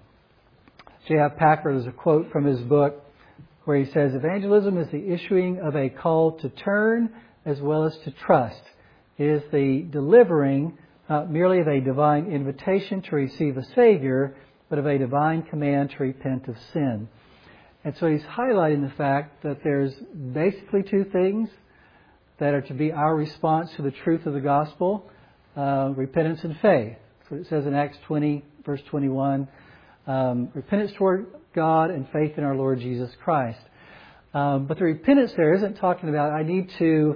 J F Packer, there's a quote from his book where he says, evangelism is the issuing of a call to turn as well as to trust. It is the delivering not merely of a divine invitation to receive a Savior, but of a divine command to repent of sin. And so he's highlighting the fact that there's basically two things that are to be our response to the truth of the gospel, uh, repentance and faith. That's what it says in Acts twenty, verse twenty-one. Um, repentance toward God and faith in our Lord Jesus Christ. Um, but the repentance there isn't talking about I need to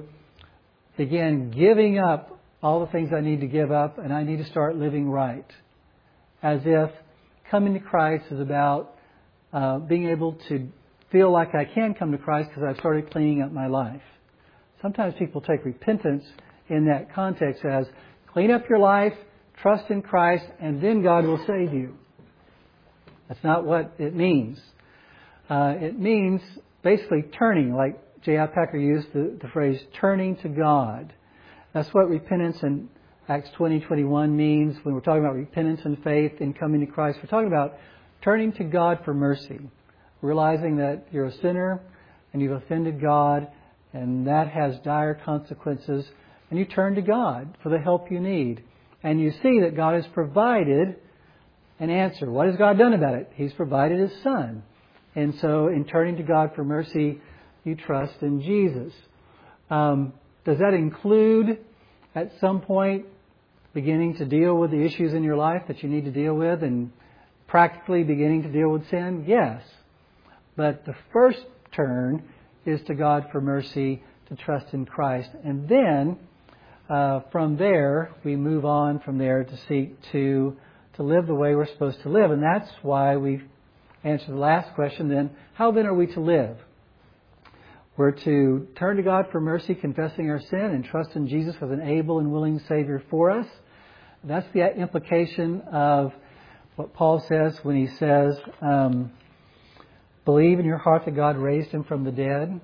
begin giving up all the things I need to give up and I need to start living right. As if coming to Christ is about uh, being able to feel like I can come to Christ because I've started cleaning up my life. Sometimes people take repentance in that context as clean up your life, trust in Christ, and then God will save you. That's not what it means. Uh, it means basically turning, like J F Packer used the, the phrase, turning to God. That's what repentance in Acts twenty, twenty-one means when we're talking about repentance and faith in coming to Christ. We're talking about turning to God for mercy, realizing that you're a sinner and you've offended God and that has dire consequences, and you turn to God for the help you need. And you see that God has provided an answer. What has God done about it? He's provided His Son. And so in turning to God for mercy, you trust in Jesus. Um, does that include at some point beginning to deal with the issues in your life that you need to deal with and practically beginning to deal with sin? Yes. But the first turn is to God for mercy, to trust in Christ. And then uh, from there, we move on from there to seek to, to live the way we're supposed to live. And that's why we answered the last question then, how then are we to live? We're to turn to God for mercy, confessing our sin, and trust in Jesus as an able and willing Savior for us. That's the implication of what Paul says when he says, um, believe in your heart that God raised Him from the dead.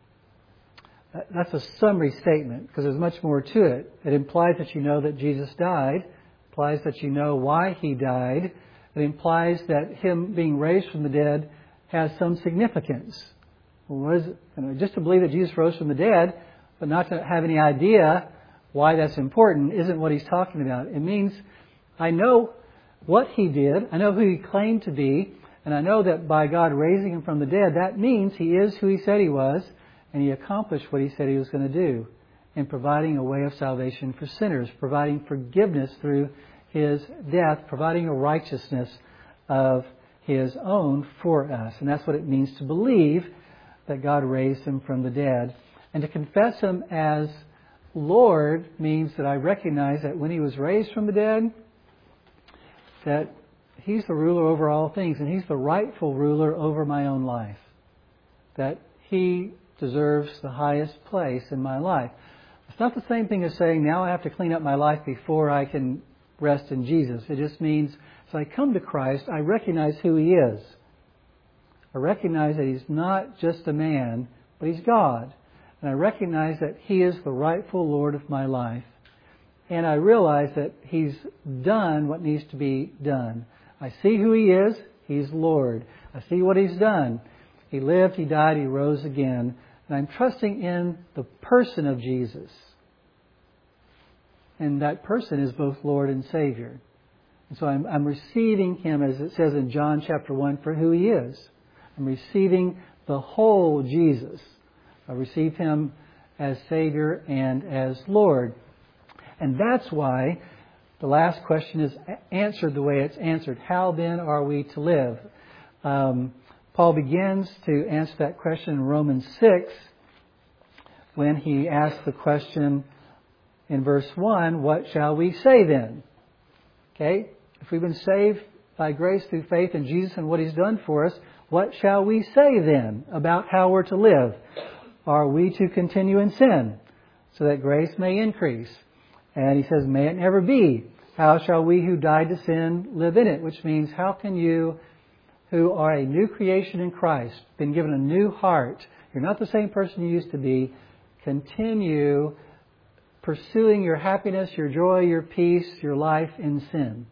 That's a summary statement because there's much more to it. It implies that you know that Jesus died. It implies that you know why He died. It implies that Him being raised from the dead has some significance. What is it? You know, just to believe that Jesus rose from the dead, but not to have any idea why that's important, isn't what he's talking about. It means I know what He did, I know who He claimed to be, and I know that by God raising Him from the dead, that means He is who He said He was, And He accomplished what He said He was going to do in providing a way of salvation for sinners, providing forgiveness through His death, providing a righteousness of His own for us. And that's what it means to believe that God raised Him from the dead. And to confess Him as Lord means that I recognize that when He was raised from the dead, that He's the ruler over all things, and He's the rightful ruler over my own life. That He deserves the highest place in my life. It's not the same thing as saying, now I have to clean up my life before I can rest in Jesus. It just means, as I come to Christ, I recognize who He is. I recognize that He's not just a man, but He's God. And I recognize that He is the rightful Lord of my life. And I realize that He's done what needs to be done. I see who He is. He's Lord. I see what He's done. He lived, He died, He rose again. And I'm trusting in the person of Jesus. And that person is both Lord and Savior. And so I'm, I'm receiving Him, as it says in John chapter one, for who He is. I'm receiving the whole Jesus. I receive Him as Savior and as Lord. And that's why the last question is answered the way it's answered. How then are we to live? Um, Paul begins to answer that question in Romans six when he asks the question in verse one, what shall we say then? Okay, if we've been saved by grace through faith in Jesus and what He's done for us, what shall we say then about how we're to live? Are we to continue in sin so that grace may increase? And he says, may it never be. How shall we who died to sin live in it? Which means, how can you who are a new creation in Christ, been given a new heart, you're not the same person you used to be, continue pursuing your happiness, your joy, your peace, your life in sin?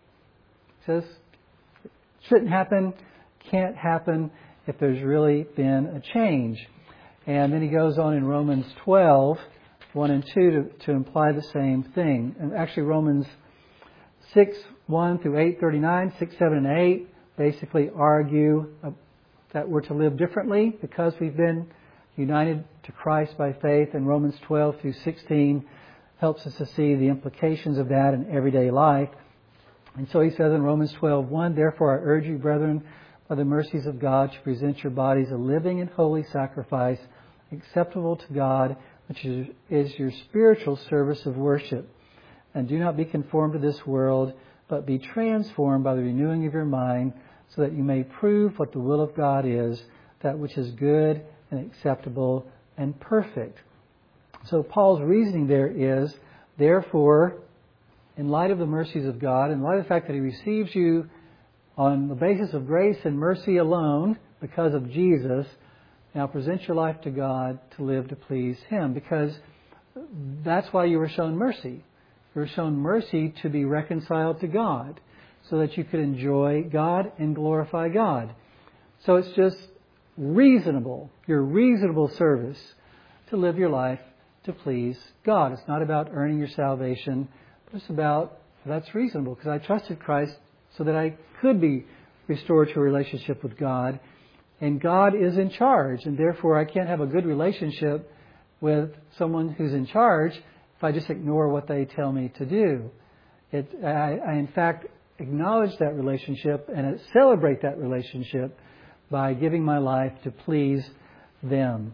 He says, it shouldn't happen, can't happen if there's really been a change. And then he goes on in Romans twelve, one and two to, to imply the same thing. And actually Romans six, one through eight, thirty-nine, six, seven, and eight basically argue that we're to live differently because we've been united to Christ by faith. And Romans twelve through sixteen helps us to see the implications of that in everyday life. And so he says in Romans twelve, one, therefore I urge you, brethren, by the mercies of God, to present your bodies a living and holy sacrifice, acceptable to God, which is, is your spiritual service of worship. And do not be conformed to this world, but be transformed by the renewing of your mind, so that you may prove what the will of God is, that which is good and acceptable and perfect. So Paul's reasoning there is, therefore, in light of the mercies of God, in light of the fact that He receives you on the basis of grace and mercy alone, because of Jesus, now present your life to God to live to please Him, because that's why you were shown mercy. You were shown mercy to be reconciled to God, so that you could enjoy God and glorify God. So it's just reasonable, your reasonable service, to live your life to please God. It's not about earning your salvation, but it's about, that's reasonable, because I trusted Christ so that I could be restored to a relationship with God. And God is in charge, and therefore I can't have a good relationship with someone who's in charge if I just ignore what they tell me to do. It, I, I in fact acknowledge that relationship and celebrate that relationship by giving my life to please them.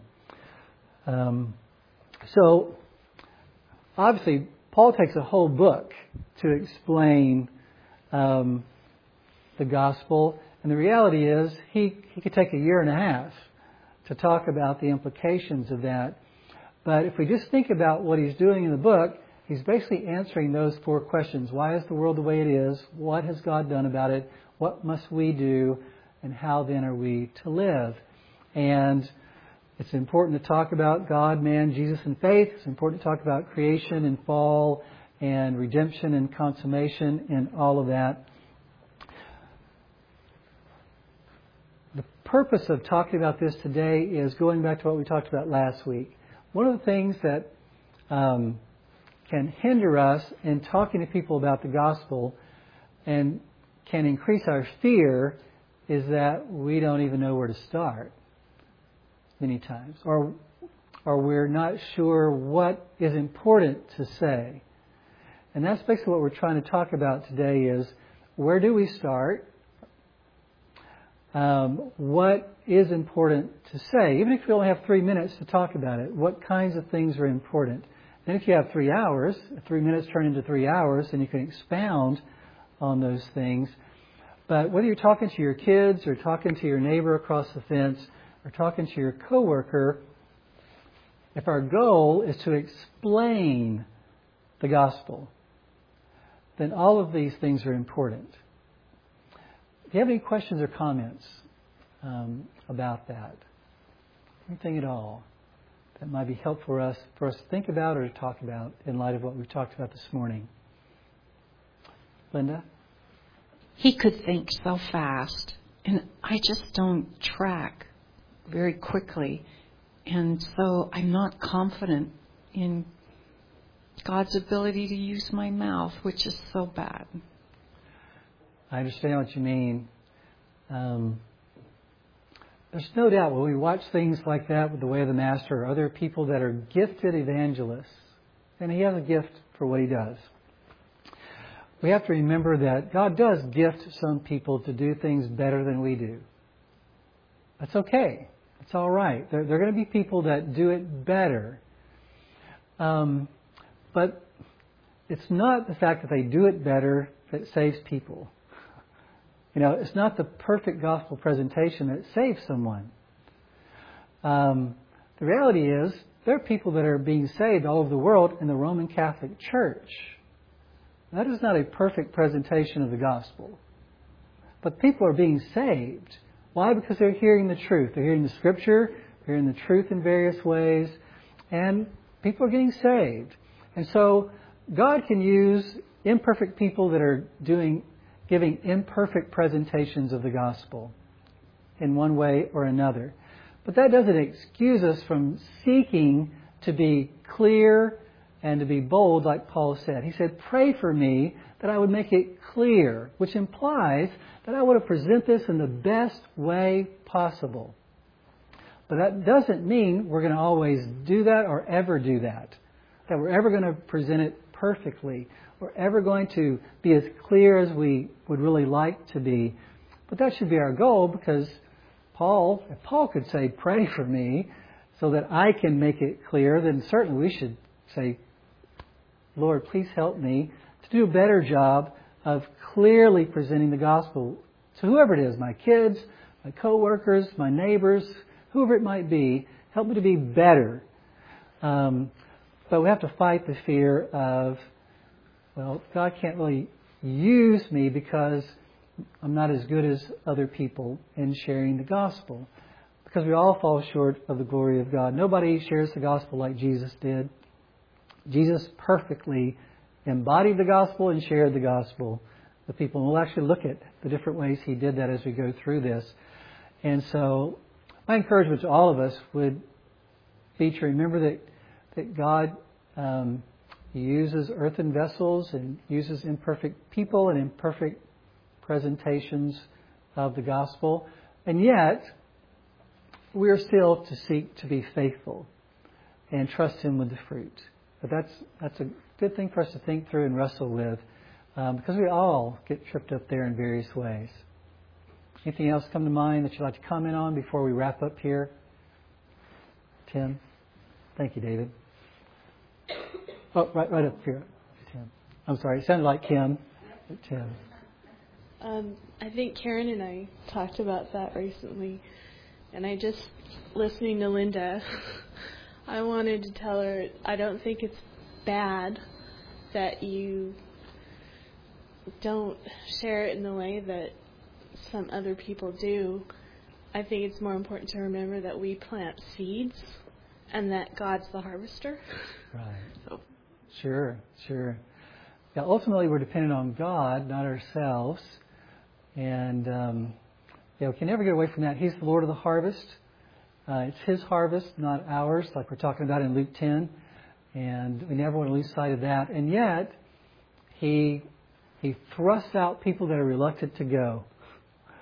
Um, so, obviously, Paul takes a whole book to explain um, the gospel. And the reality is, he, he could take a year and a half to talk about the implications of that. But if we just think about what he's doing in the book, he's basically answering those four questions. Why is the world the way it is? What has God done about it? What must we do? And how then are we to live? And it's important to talk about God, man, Jesus, and faith. It's important to talk about creation and fall and redemption and consummation and all of that. The purpose of talking about this today is going back to what we talked about last week. One of the things that um, can hinder us in talking to people about the gospel and can increase our fear is that we don't even know where to start many times. Or or we're not sure what is important to say. And that's basically what we're trying to talk about today is, where do we start? Um, what is important to say? Even if you only have three minutes to talk about it, what kinds of things are important? And if you have three hours, three minutes turn into three hours, and you can expound on those things. But whether you're talking to your kids or talking to your neighbor across the fence or talking to your coworker, if our goal is to explain the gospel, then all of these things are important. If you have any questions or comments um, about that, anything at all that might be helpful for us, for us to think about or to talk about in light of what we've talked about this morning. Linda? He could think so fast, and I just don't track very quickly. And so I'm not confident in God's ability to use my mouth, which is so bad. I understand what you mean. Um, there's no doubt when we watch things like that with The Way of the Master or other people that are gifted evangelists, and he has a gift for what he does. We have to remember that God does gift some people to do things better than we do. That's okay. It's all right. There, there are going to be people that do it better. Um, but it's not the fact that they do it better that saves people. You know, it's not the perfect gospel presentation that saves someone. Um, the reality is, there are people that are being saved all over the world in the Roman Catholic Church. That is not a perfect presentation of the gospel. But people are being saved. Why? Because they're hearing the truth. They're hearing the Scripture, they're hearing the truth in various ways, and people are getting saved. And so God can use imperfect people that are doing, giving imperfect presentations of the gospel in one way or another. But that doesn't excuse us from seeking to be clear and to be bold, like Paul said. He said, pray for me that I would make it clear, which implies that I want to present this in the best way possible. But that doesn't mean we're going to always do that or ever do that. That we're ever going to present it perfectly. We're ever going to be as clear as we would really like to be. But that should be our goal, because Paul, if Paul could say, pray for me so that I can make it clear, then certainly we should say, Lord, please help me to do a better job of clearly presenting the gospel to whoever it is, my kids, my coworkers, my neighbors, whoever it might be. Help me to be better. Um, but we have to fight the fear of, well, God can't really use me because I'm not as good as other people in sharing the gospel. Because we all fall short of the glory of God. Nobody shares the gospel like Jesus did. Jesus perfectly embodied the gospel and shared the gospel with people. And we'll actually look at the different ways he did that as we go through this. And so my encouragement to all of us would be to remember that, that God um, uses earthen vessels and uses imperfect people and imperfect presentations of the gospel. And yet, we are still to seek to be faithful and trust Him with the fruit. But that's that's a good thing for us to think through and wrestle with, um, because we all get tripped up there in various ways. Anything else come to mind that you'd like to comment on before we wrap up here? Tim? Thank you, David. Oh, right, right up here. Tim. I'm sorry, it sounded like Kim. Tim. Um, I think Karen and I talked about that recently, and I just, listening to Linda, I wanted to tell her I don't think it's bad that you don't share it in the way that some other people do. I think it's more important to remember that we plant seeds and that God's the harvester. Right. So. Sure, sure. Yeah, ultimately we're dependent on God, not ourselves. And um, yeah, we can never get away from that. He's the Lord of the harvest. Uh, it's His harvest, not ours, like we're talking about in Luke ten. And we never want to lose sight of that. And yet, He He thrusts out people that are reluctant to go.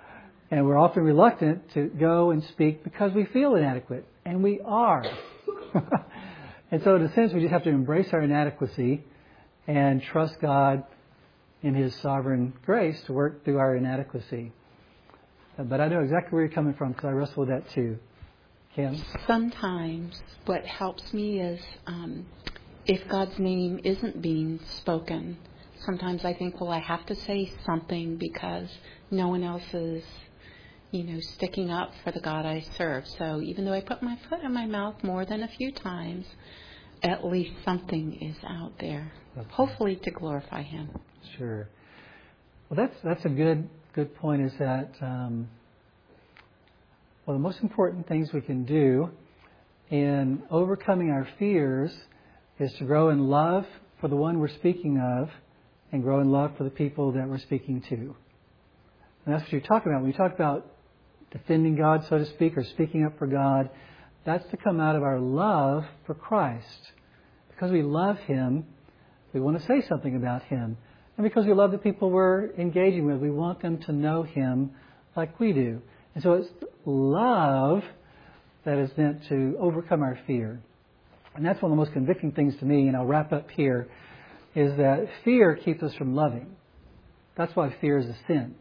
And we're often reluctant to go and speak because we feel inadequate. And we are. And so in a sense, we just have to embrace our inadequacy and trust God in His sovereign grace to work through our inadequacy. But I know exactly where you're coming from because I wrestle with that too. Kim? Sometimes what helps me is um, if God's name isn't being spoken, sometimes I think, well, I have to say something because no one else is, you know, sticking up for the God I serve. So even though I put my foot in my mouth more than a few times, at least something is out there, okay. Hopefully to glorify Him. Sure. Well, that's that's a good good point. Is that um, well, the most important things we can do in overcoming our fears is to grow in love for the one we're speaking of, and grow in love for the people that we're speaking to. And that's what you're talking about when you talk about defending God, so to speak, or speaking up for God. That's to come out of our love for Christ. Because we love Him, we want to say something about Him. And because we love the people we're engaging with, we want them to know Him like we do. And so it's love that is meant to overcome our fear. And that's one of the most convicting things to me, and I'll wrap up here, is that fear keeps us from loving. That's why fear is a sin.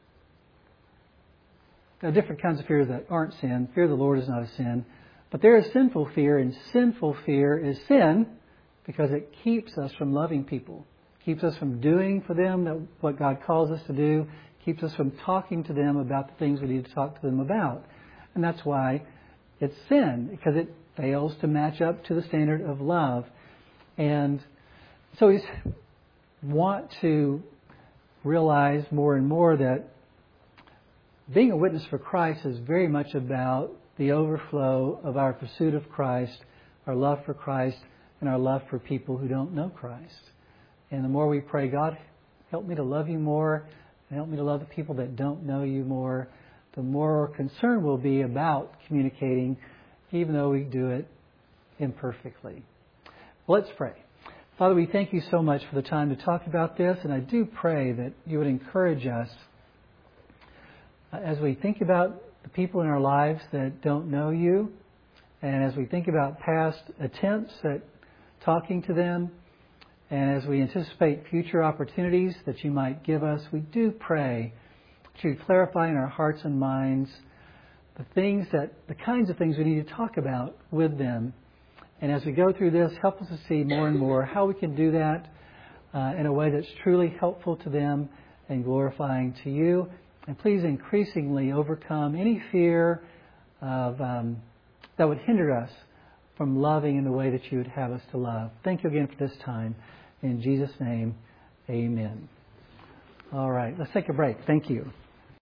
There are different kinds of fears that aren't sin. Fear of the Lord is not a sin. But there is sinful fear, and sinful fear is sin because it keeps us from loving people. Keeps us from doing for them that what God calls us to do. Keeps us from talking to them about the things we need to talk to them about. And that's why it's sin, because it fails to match up to the standard of love. And so we want to realize more and more that being a witness for Christ is very much about the overflow of our pursuit of Christ, our love for Christ, and our love for people who don't know Christ. And the more we pray, God, help me to love you more, and help me to love the people that don't know you more, the more concerned we'll be about communicating, even though we do it imperfectly. Well, let's pray. Father, we thank you so much for the time to talk about this, and I do pray that you would encourage us as we think about the people in our lives that don't know you, and as we think about past attempts at talking to them, and as we anticipate future opportunities that you might give us, we do pray that you clarify in our hearts and minds the things that, the kinds of things we need to talk about with them. And as we go through this, help us to see more and more how we can do that uh, in a way that's truly helpful to them and glorifying to you. And please increasingly overcome any fear of um, that would hinder us from loving in the way that you would have us to love. Thank you again for this time. In Jesus' name, amen. All right, let's take a break. Thank you.